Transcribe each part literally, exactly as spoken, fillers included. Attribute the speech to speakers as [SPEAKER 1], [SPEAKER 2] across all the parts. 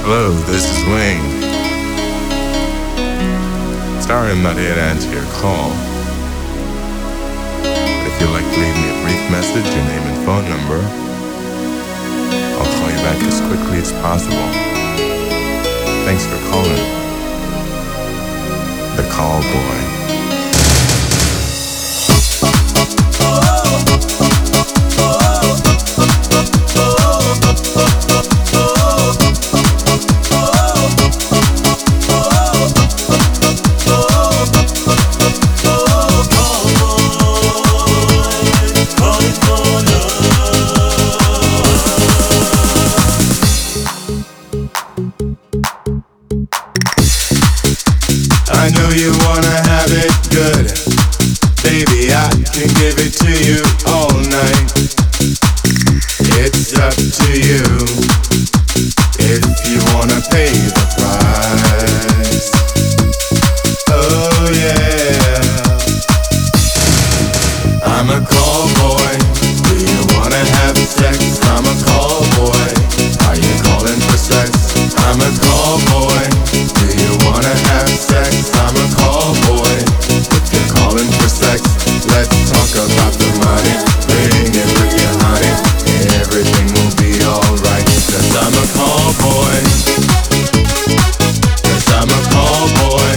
[SPEAKER 1] Hello, this is Wayne. Sorry I'm not here to answer your call. But if you'd like to leave me a brief message, your name and phone number, I'll call you back as quickly as possible. Thanks for calling. The Call Boy.
[SPEAKER 2] I know you wanna have it good. Baby, I can give it to you all night. It's up to you if you wanna pay the price. Oh yeah, I'm a call boy. Do you wanna have sex? I'm a call boy. Are you calling for sex? I'm a call boy. Do you wanna have sex? I'm a call boy. If you're calling for sex, let's talk about the money. Bring it with you, honey. Everything will be alright. Cause I'm a call boy. Cause I'm a call boy.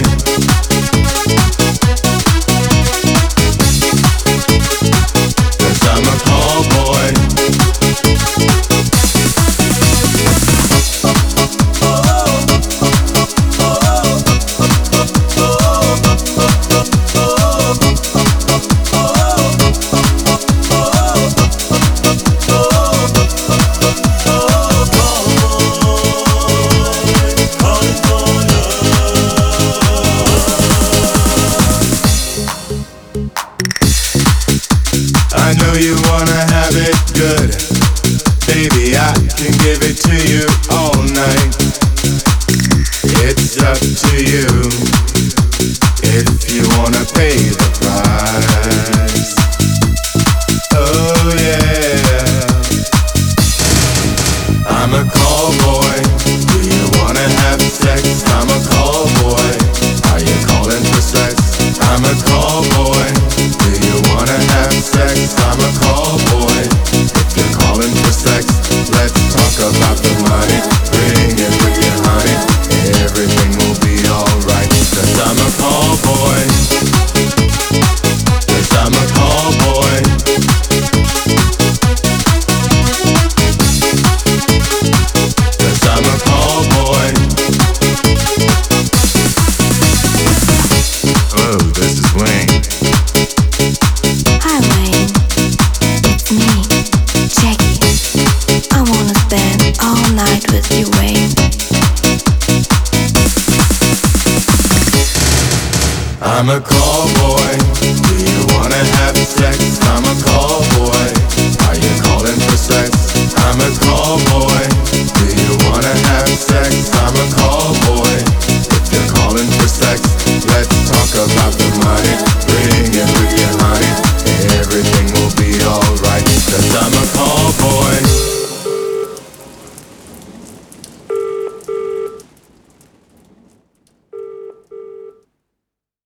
[SPEAKER 2] Cause I'm a call boy. I know you wanna have it good. Baby, I can give it to you all night. It's up to you if you wanna pay the price. Oh yeah, I'm a call boy. Do you wanna have sex? I'm a call boy. Are you calling for sex? I'm a call boy. Do you wanna have sex? I'm a call boy. If you're calling for sex, let's talk about the money. Bring it with you, honey. Everything will be alright. Cause I'm a call boy. Cause I'm a call boy. Cause I'm a call boy.
[SPEAKER 1] Hello, this is Wayne.
[SPEAKER 3] Hi Wayne, it's me, Jackie. I wanna spend all night with you, Wayne.
[SPEAKER 2] I'm a call boy. Do you wanna have sex? I'm a call